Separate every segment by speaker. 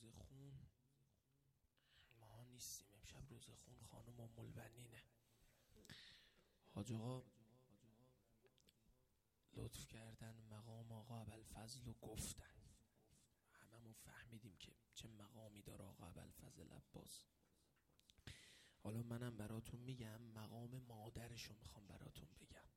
Speaker 1: روزخون ما نیستیم. امشب روزخون خانم ام البنینه. حاج آقا لطف کردن مقام آقا ابوالفضل رو گفتن، هممون فهمیدیم که چه مقامی داره آقا ابوالفضل عباس. حالا منم براتون میگم، مقام مادرشو میخوام براتون بگم.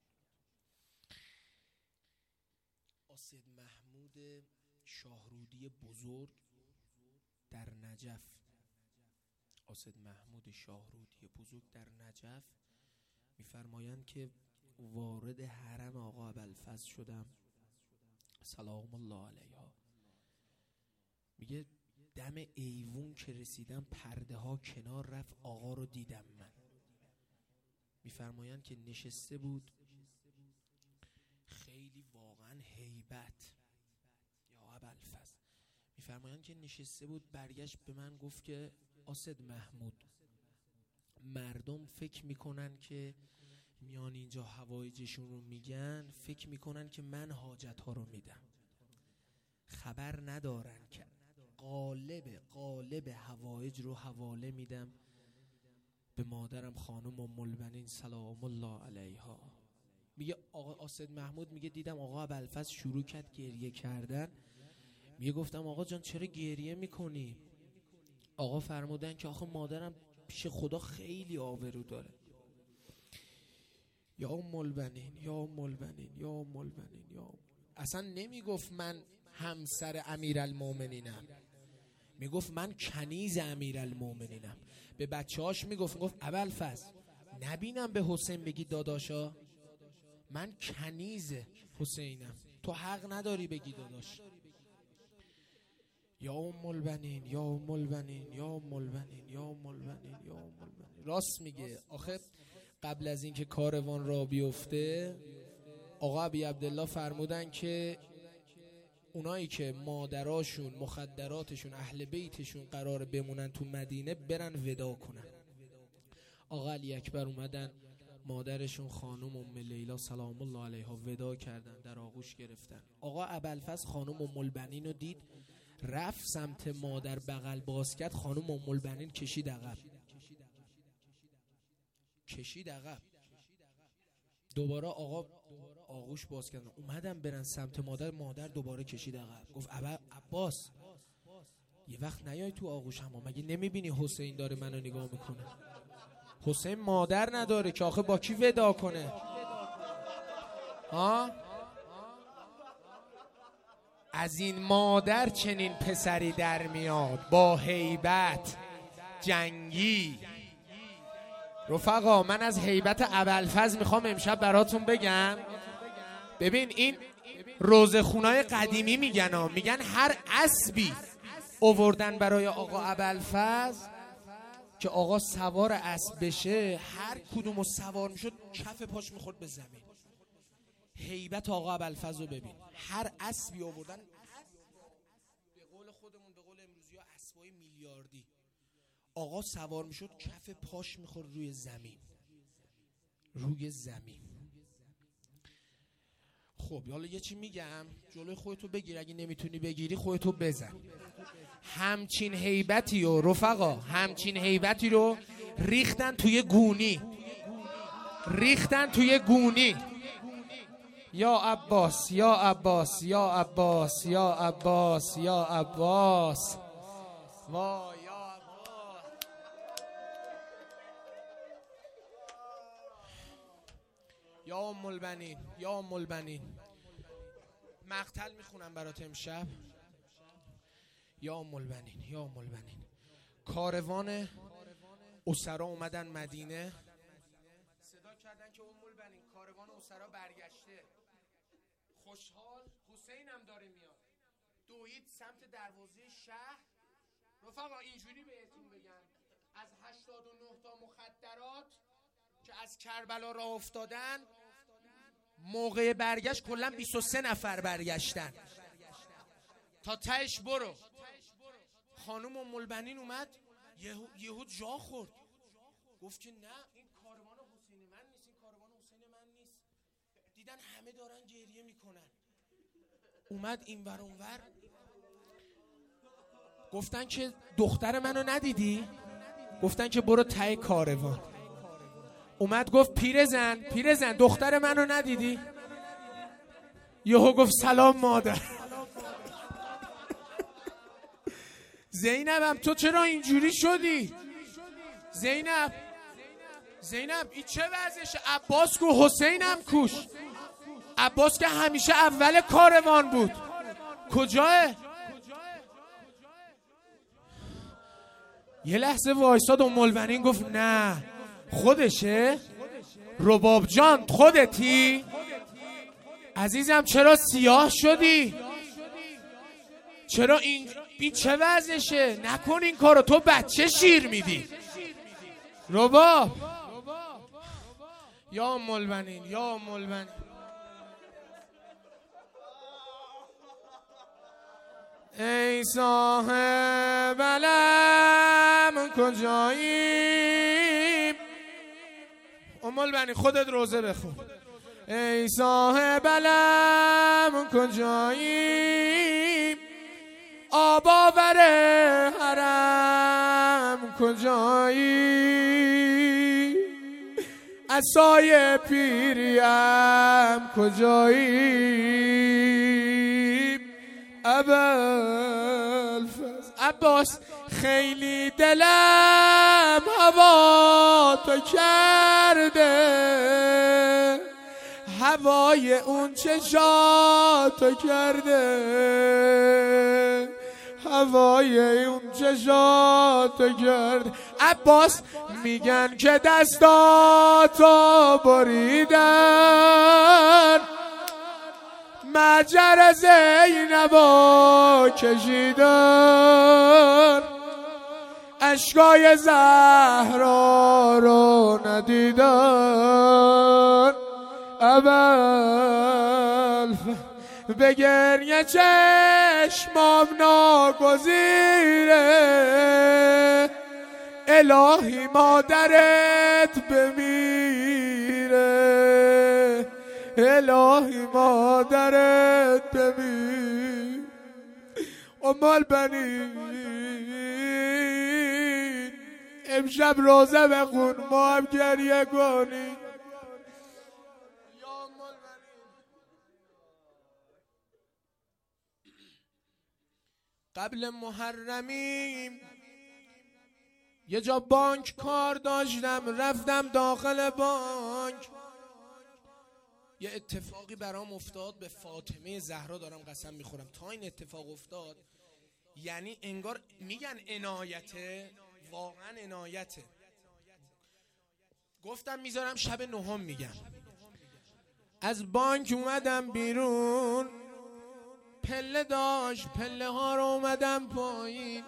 Speaker 1: اسد محمود شاهرودی بزرگ در نجف، اسد محمود شاهرودی بزرگ در نجف میفرمایند که وارد حرم آقا ابوالفضل شدم سلام الله علیها. میگه دم ایوون که رسیدم پرده ها کنار رفت، آقا رو دیدم. من میفرمایند که نشسته بود، خیلی واقعا هیبت یا ابوالفضل. میفرمایند که نشسته بود، برگشت به من گفت که اسد محمود، مردم فکر میکنن که میان اینجا حوایجشون رو میگن، فکر میکنن که من حاجت ها رو میدم، خبر ندارن که قالب حوایج رو حواله میدم به مادرم خانم ام البنین سلام الله علیها. میگه آقا اسد محمود میگه دیدم آقا ابوالفضل شروع کرد گریه کردن. میگه گفتم آقا جان چرا گریه میکنی؟ آقا فرمودن که آخه مادرم پیش خدا خیلی آبرو داره. یا ام البنین یا ام البنین یا ام البنین یا اصلا نمیگفت من همسر امیرالمومنینم، میگفت من کنیز امیرالمومنینم. به بچه‌هاش میگفت ابوالفضل نبینم به حسین بگی داداشا، من کنیز حسینم، تو حق نداری بگی داداش. یا ام البنین یا ام البنین یا ام البنین یا ام البنین یا ام البنین. راست میگه. آخه قبل از اینکه کاروان را بیفته آقا ابی عبدالله فرمودن که اونایی که مادراشون مخدراتشون اهل بیتشون قرار بمونن تو مدینه برن ودا کنن. آقا علی اکبر اومدن مادرشون خانم ام لیلا سلام الله علیها ودا کردن، در آغوش گرفتن. آقا ابوالفضل خانم ام البنین رو دید، رفت سمت مادر بغل باز کرد، خانم ام البنین کشید عقب. دوباره آقا آغوش باز کردن، اومدن برن سمت مادر، مادر دوباره کشید عقب. گفت عباس یه وقت نیای تو آغوش، هم مگه نمیبینی حسین داره منو نگاه میکنه؟ حسین مادر نداره که آخه با کی ودا کنه؟ ها؟ از این مادر چنین پسری در میاد با هیبت جنگی. رفقا من از هیبت ابوالفضل میخوام امشب براتون بگم. ببین این روزخونای قدیمی میگن هر اسبی آوردن برای آقا ابوالفضل که آقا سوار اسب بشه، هر کدومو سوار میشد کف پاش میخورد به زمین. هیبت آقا ابوالفضل رو ببین، هر اسبی آوردن، به قول خودمون به قول امروزی ها اسبای میلیاردی، آقا سوار میشد کف پاش میخورد روی زمین. خب حالا یه چی میگم، جلوی خودتو بگیر، اگه نمیتونی بگیری خودتو بزن. همچین هیبتی رو رفقا، همچین هیبتی رو ریختن توی گونی. یا عباس یا عباس یا عباس یا عباس یا عباس وا یا عباس. یا ام البنین یا ام البنین، مقتل میخونم برات امشب. یا ام البنین یا ام البنین. کاروان اسرا اومدن مدینه، صدا کردن که ام البنین کاروان اسرا برگشته. خوشحال حسین هم داره میاد، دوید سمت دروازه شهر. رفقا اینجوری بهتون بگم، از 89 تا مخدرات که از کربلا راه افتادن، موقع برگشت کلا 23 نفر برگشتن. تا تهش برو خانم ام البنین اومد، یهو جا خورد، گفت که نه این کاروان حسین من نیست، این کاروان حسین من نیست. دیدن همه دارن گریه میکنن، اومد این ور اونور. گفتن که دختر منو ندیدی؟ گفتن که برو ته کاروان. اومد گفت پیرزن دختر منو ندیدی؟ یهو گفت سلام مادر. زینبم تو چرا اینجوری شدی؟ زینب این چه وضعشه؟ عباس کو حسینم کوش. عباس که همیشه اول کاروان بود کجاه؟ یه لحظه وایساد ام البنین گفت نه خودشه؟ رباب جان خودتی؟ عزیزم چرا سیاه شدی؟ چرا این چه وضعشه؟ نکن این کارو، تو بچه شیر میدی. رباب یا ام البنین یا ام البنین. ای صاحب علم کجایی؟ ام البنین خودت روزه بخون. ای صاحب علم کجایی؟ آب آور حرم کجایی؟ عصای پیریم کجایی؟ عباس خیلی دلم هوا تو کرده، هوای اون چشاتو کرده، هوای اون چشاتو کرده. عباس میگن که دستاتو بریدن، مجر زینبو کشیدن، اشکای زهرا رو ندیدن. اول به گریه چشمام ناگزیره، الهی مادرت بمیره، الهی مادرت بمیر. ام البنین امشب روزه بخون، ما هم گریه کنیم. قبل محرمیم یه جا بانک کار داشتم، رفتم داخل بانک، یه اتفاقی برام افتاد. به فاطمه زهرا دارم قسم میخورم، تا این اتفاق افتاد یعنی انگار میگن عنایته، واقعا عنایته. گفتم میذارم شب نهم میگم. از بانک اومدم بیرون، پله داشت، پله ها رو اومدم پایین،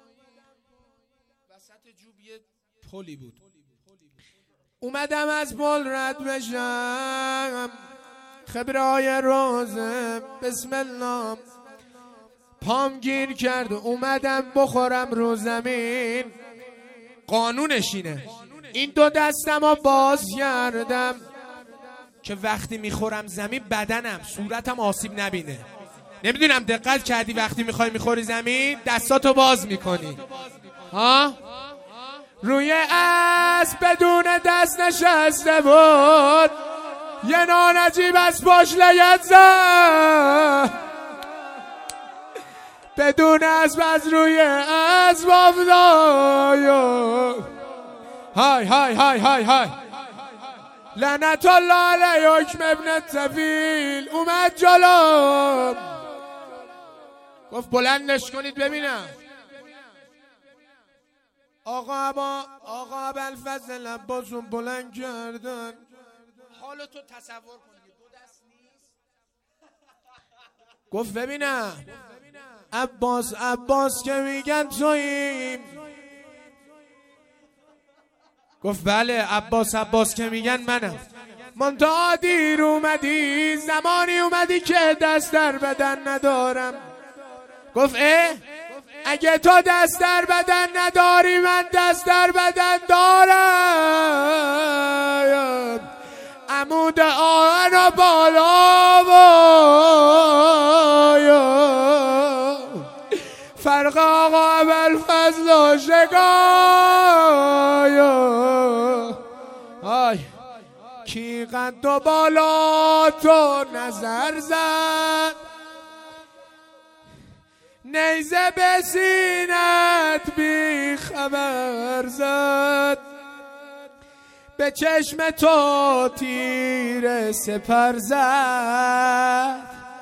Speaker 1: وسط جوب یه پلی بود، اومدم از پل رد بشم، خبرهای روزه بسم الله پام گیر کرد، اومدم بخورم رو زمین. قانونش اینه این دو دستم رو باز کردم که وقتی میخورم زمین بدنم صورتم آسیب نبینه. نمیدونم دقت کردی وقتی میخوری زمین دستاتو باز میکنی ها؟ روی اسب بدون دست نشسته بود، یه نانجیب از پاش لگد زد، بدون اسب از روی اسب افتاد. های های های های های لعنت الله علی حکم ابن طفیل اومد جلو، گفت بلندش کنید ببینم. آقا ابوالفضل عباسون بلند کردن. حالا تو تصور کن دو دست نیست. گفت ببینم عباس که میگن توییم. گفت بله عباس که میگن منم. منتها دیر اومدی، زمانی اومدی که دست در بدن ندارم. گفت اگه تو دست در بدن نداری من دست در بدن دارم. عمود آهن و بالا فرق آقا ابوالفضل و شگایا آی کی قد و بالا تو نظر زد نیزه به سینت بی خبر زد به چشم تو تیر سپر زد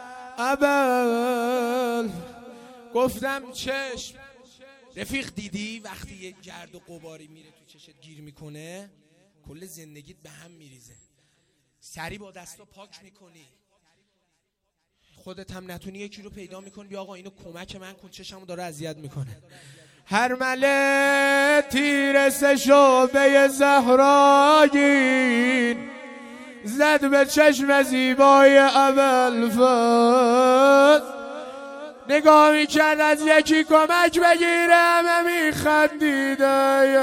Speaker 1: ابل گفتم چشم رفیق دیدی وقتی یه گرد و غباری میره تو چشت گیر میکنه کل زندگیت به هم میریزه سری با دستا پاک میکنی خودت هم نتونی یکی رو پیدا میکنی بیا آقا اینو کمک من کن چشمو داره اذیت میکنه هر مله تیر سه شعبه زهراگین زد به چشم زیبای ابوالفضل نگاه میکرد از یکی کمک بگیره همه میخندیده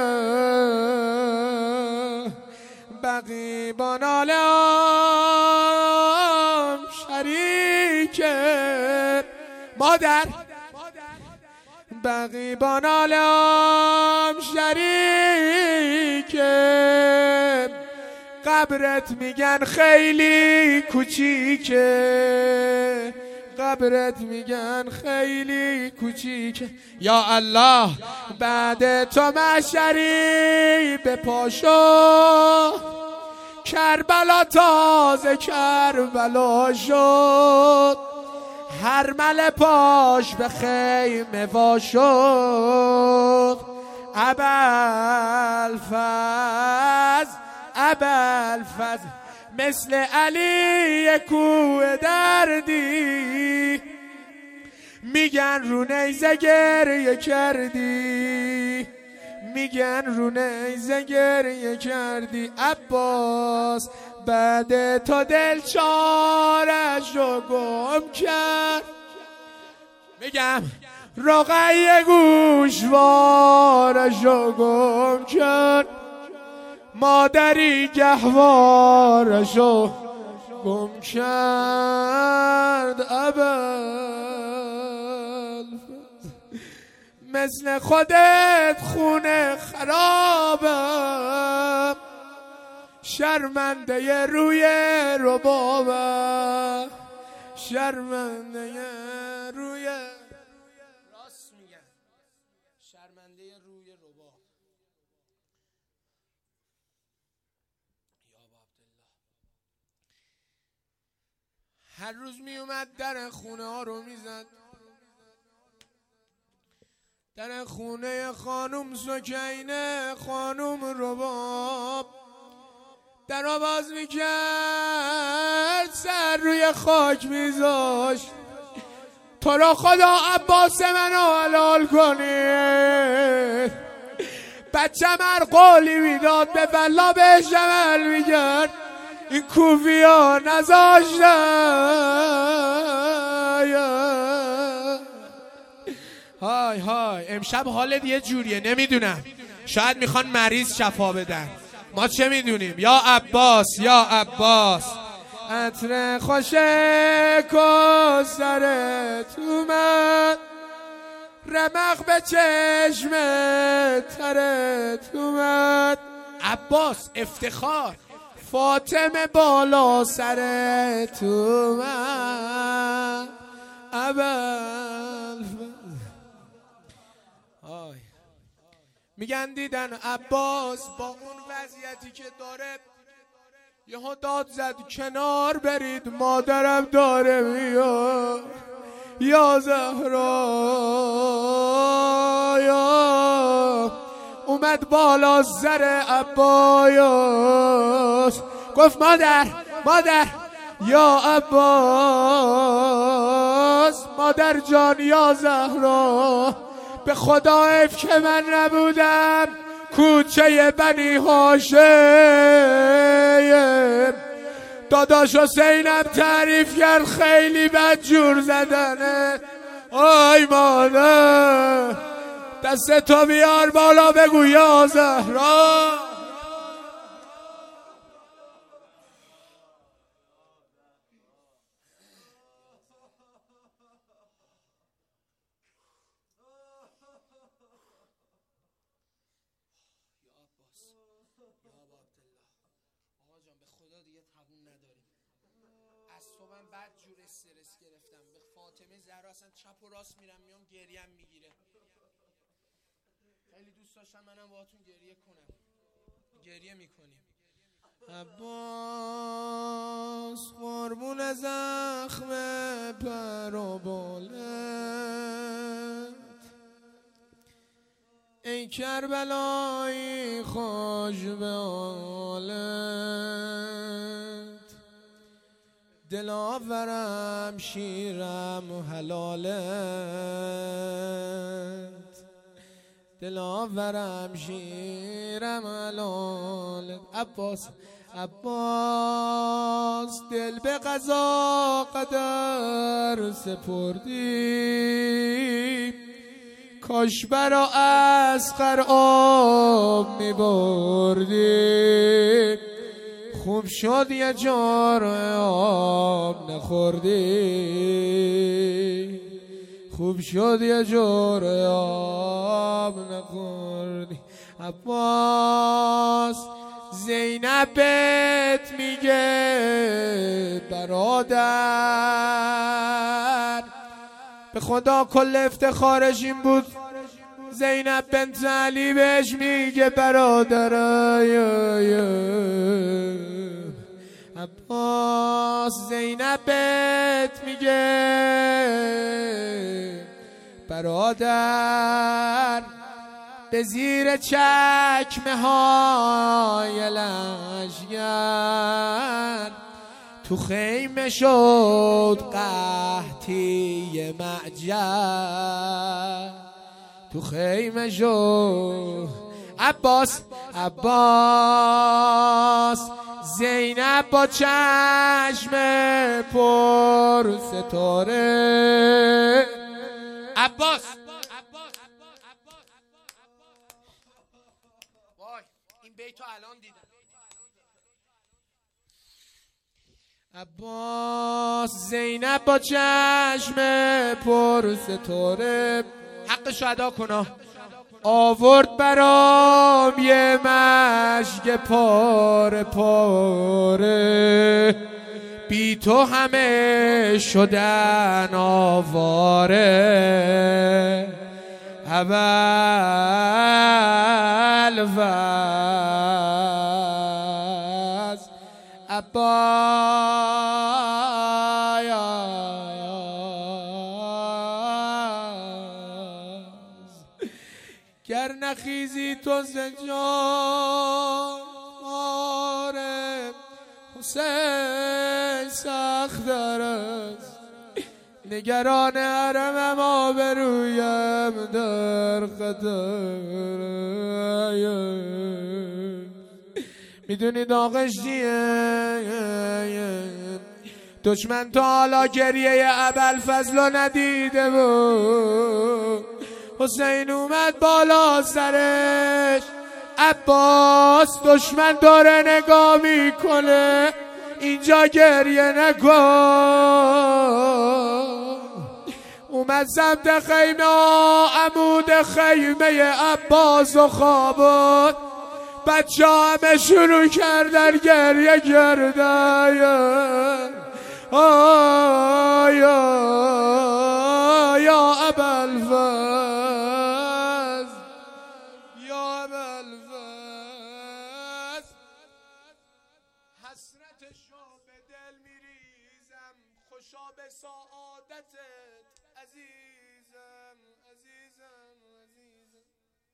Speaker 1: بقی با نالم شریکه مادر بقی با نالم شریکه قبرت میگن خیلی کوچیکه قبرت میگن خیلی کوچیکه یا الله بعد تو محشری به پاشو کربلا تازه کربلا شد هر مل پاش به خیمه وا شد ابوالفضل مثل علی کوه دردی میگن رو نیزه گریه کردی میگن رو نیزه گریه کردی عباس بعد تو دل چارش رو گم کرد میگم رقیه گوشوارش رو گم کرد مادری گهوارش رو گم کرد مثل خودت خونه خرابم شرمنده روی ربابم شرمنده روی راست میگن شرمنده روی رباب یا عبدالله هر روز میومد در خونه ها رو میزد در خونه خانم سکینه خانم رباب در باز میکرد سر روی خاک میذاشت تو را خدا عباس منو حلال کنید بچم هر قولی میداد به بلا بهش عمل میکرد این کوفی ها نذاشتن های های امشب حالت یه جوریه نمیدونم شاید میخوان مریض شفا بدن ما چه میدونیم یا عباس یا عباس عطر خوشک و سرت اومد رمق به چشم ترت اومد عباس افتخار فاطمه بالا سرت اومد میگن دیدن عباس با اون وضعیتی که داره یهو داد زد کنار برید مادرم داره میاد یا زهرا یا اومد بالا سر عباس گفت مادر یا عباس مادر جان یا زهرا به خدا اف که من نبودم کوچه بنی هاشم داداش حسینم تعریف کرد خیلی بد جور زدنه آی مادر دست تو بیار بالا بگو یا زهرا خدا دیگه تموم نداریم. از صبحم بعد جور استرس گرفتم. به فاطمه زهرا اصلا چپ و راست میرم میام گریم میگیره. خیلی دوست داشتم منم باهاتون گریه کنم. گریه میکنیم. عباس قربون زخم پر و بالت، ای کربلایی خوش به حالت، دلاورم شیرم و حلالت، دلاورم شیرم حلالت. عباس عباس دل به قضا قدر سپردی، کاش برا اصغر آب می بردی، خوب شد یه جرعه آب نخوردی، خوب شد یه جرعه آب نخوردی. عباس زینب بهت میگه برادر، به خدا کل افتخارش این بود زینب بنت علی بهش میگه برادر. عباس زینب بهت میگه برادر، به زیر چکمه های لشگر تو خیمه شد قحطی معجر، تو خیمه شد. عباس عباس زینب با چشم پر ستاره. عباس وای این بیتو الان دیدم. عباس زینب با چشم پر ستاره، حقشو ادا کنا، آورد برام یه مشک پاره پاره، بی تو همه شدن آواره. اول فاز عباس، گر نخیزی تو زنجان ماره، حسین سخت است، نگران حرمم آبرویم در خطر. میدونی داغش چیه؟ دشمن تا حالا گریه ابوالفضل ندیده بود. حسین اومد بالا سرش، عباس دشمن داره نگاه میکنه، اینجا گریه نکن. اومد سمت خیمه، عمود خیمه عباس و خوابون، بچه همه شروع کردن گریه کردن. یا ابوالفضل، یا ابوالفضل، حسرتشو به دل میریزم، خوشا به سعادتت عزیزم عزیزم عزیزم.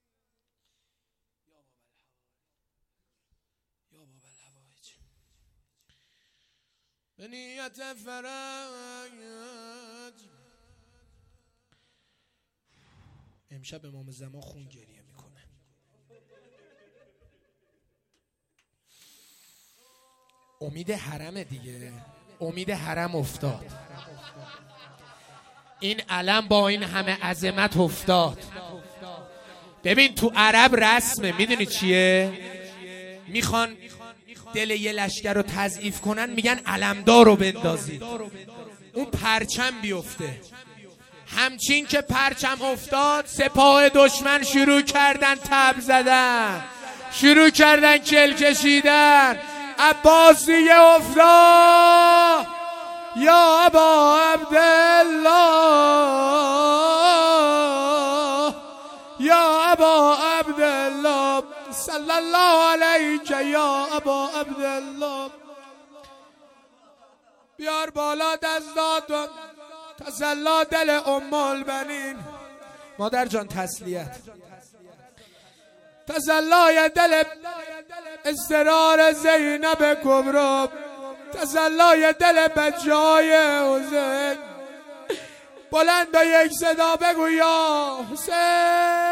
Speaker 1: یا باب الحوائج به نیت فرج. امشب امام زمان خون گریه میکنه. امید حرم دیگه، امید حرم افتاد. این علم با این همه عظمت افتاد. ببین تو عرب رسمه، میدونی چیه؟ میخوان دل یه لشکر رو تضعیف کنن، میگن علمدار رو بندازید، اون پرچم بیفته. همچین که پرچم افتاد، سپاه دشمن شروع کردن تب زدن، شروع کردن کل کشیدن. عباسی افتاد یا ابا عبدالله یا ابا عبدالله صلی الله علیک یا ابا عبدالله. بیار بالا دستاتون تسلا دل ام البنین. مادر جان تسلیت، تسلای دل استرار زینب کبرا، تسلای دل بجای حسین. بلند با یک صدا بگو یا حسین.